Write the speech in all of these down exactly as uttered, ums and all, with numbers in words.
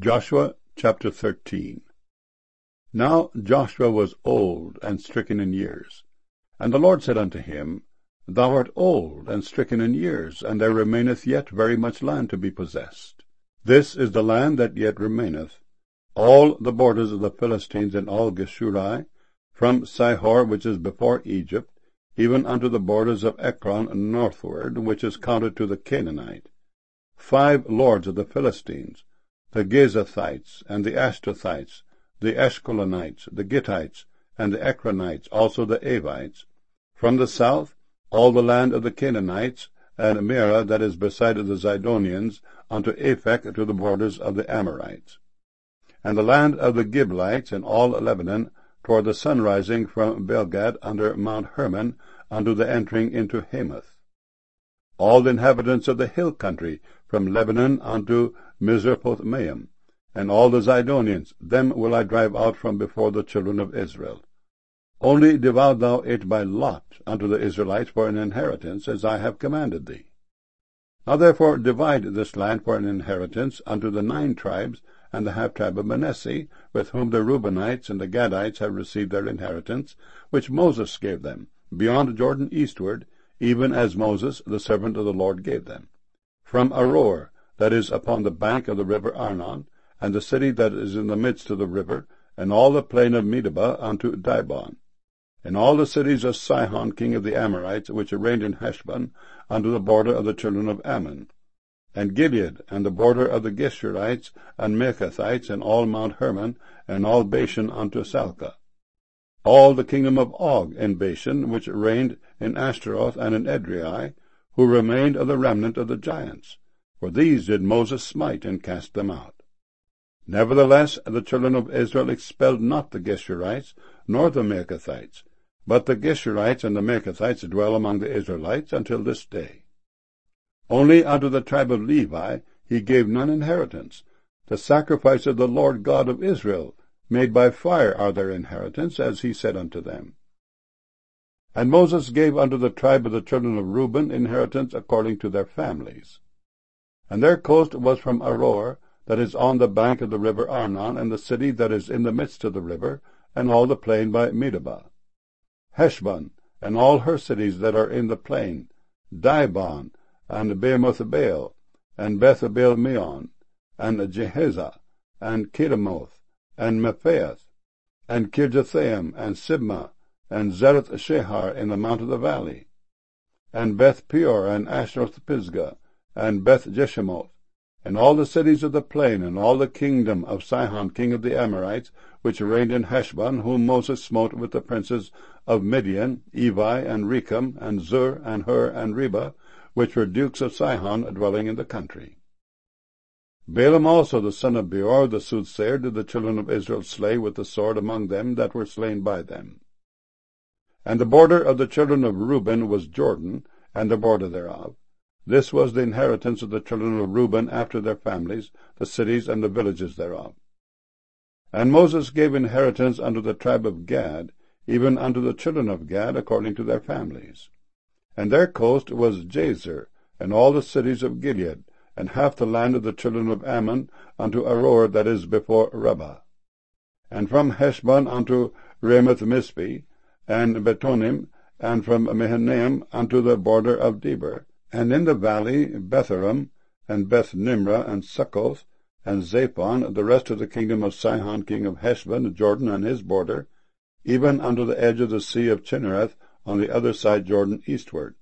Joshua chapter thirteen. Now Joshua was old and stricken in years. And the Lord said unto him, Thou art old and stricken in years, and there remaineth yet very much land to be possessed. This is the land that yet remaineth, all the borders of the Philistines and all Geshuri, from Sihor which is before Egypt, even unto the borders of Ekron northward, which is counted to the Canaanite. Five lords of the Philistines, the Gezathites, and the Ashtrathites, the Eshkolonites, the Gittites, and the Ekronites, also the Avites. From the south, all the land of the Canaanites, and Mearah that is beside the Zidonians, unto Aphek to the borders of the Amorites. And the land of the Giblites, and all Lebanon, toward the sunrising from Belgad under Mount Hermon, unto the entering into Hamath. All the inhabitants of the hill country, from Lebanon unto Misrephoth-maim, and all the Zidonians, them will I drive out from before the children of Israel. Only divide thou it by lot unto the Israelites for an inheritance, as I have commanded thee. Now therefore divide this land for an inheritance unto the nine tribes, and the half-tribe of Manasseh, with whom the Reubenites and the Gadites have received their inheritance, which Moses gave them, beyond Jordan eastward, even as Moses the servant of the Lord gave them. From Aroer, that is upon the bank of the river Arnon, and the city that is in the midst of the river, and all the plain of Medeba unto Dibon, and all the cities of Sihon king of the Amorites, which reigned in Heshbon, unto the border of the children of Ammon, and Gilead, and the border of the Geshurites, and Mechaathites, and all Mount Hermon, and all Bashan unto Salcah. All the kingdom of Og in Bashan, which reigned in Ashtaroth and in Edrei, who remained of the remnant of the giants, for these did Moses smite and cast them out. Nevertheless the children of Israel expelled not the Geshurites, nor the Mechaathites, but the Geshurites and the Mechaathites dwell among the Israelites until this day. Only unto the tribe of Levi he gave none inheritance. The sacrifice of the Lord God of Israel, made by fire, are their inheritance, as he said unto them. And Moses gave unto the tribe of the children of Reuben inheritance according to their families. And their coast was from Aroer, that is on the bank of the river Arnon, and the city that is in the midst of the river, and all the plain by Medeba. Heshbon, and all her cities that are in the plain, Dibon, and Beemothbaal, and Beth-abel-meon, and Jehezah, and Kedemoth, and Mephaath, and Kirjathaim, and Sibmah, and Zereth-shehar in the mount of the valley, and Beth-peor, and Ashroth-pisgah, and Beth-jeshemoth, and all the cities of the plain, and all the kingdom of Sihon king of the Amorites, which reigned in Heshbon, whom Moses smote with the princes of Midian, Evi, and Rechem, and Zur, and Hur, and Reba, which were dukes of Sihon, dwelling in the country. Balaam also the son of Beor, the soothsayer, did the children of Israel slay with the sword among them that were slain by them. And the border of the children of Reuben was Jordan, and the border thereof. This was the inheritance of the children of Reuben after their families, the cities and the villages thereof. And Moses gave inheritance unto the tribe of Gad, even unto the children of Gad according to their families. And their coast was Jazer, and all the cities of Gilead, and half the land of the children of Ammon, unto Aroer that is before Rabbah. And from Heshbon unto Ramoth-Mizpeh, and Betonim, and from Mahanaim unto the border of Debir, and in the valley Betharam, and Beth-nimrah, and Succoth, and Zaphon, the rest of the kingdom of Sihon king of Heshbon, Jordan and his border, even unto the edge of the sea of Chinnereth, on the other side Jordan eastward.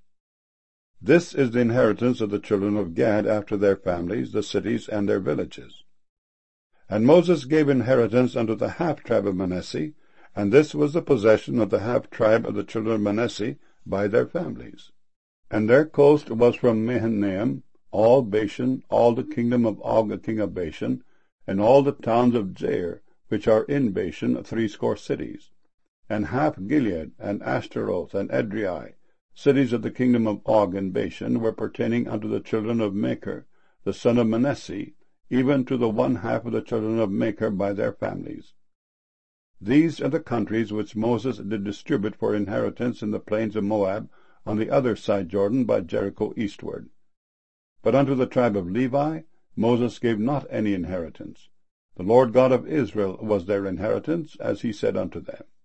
This is the inheritance of the children of Gad after their families, the cities and their villages. And Moses gave inheritance unto the half-tribe of Manasseh, and this was the possession of the half-tribe of the children of Manasseh by their families. And their coast was from Mahanaim, all Bashan, all the kingdom of Og king of Bashan, and all the towns of Jair, which are in Bashan, threescore cities, and half Gilead, and Ashtaroth, and Edrei, cities of the kingdom of Og and Bashan, were pertaining unto the children of Machir, the son of Manasseh, even to the one half of the children of Machir by their families. These are the countries which Moses did distribute for inheritance in the plains of Moab, on the other side Jordan, by Jericho eastward. But unto the tribe of Levi Moses gave not any inheritance, The Lord God of Israel was their inheritance, as he said unto them.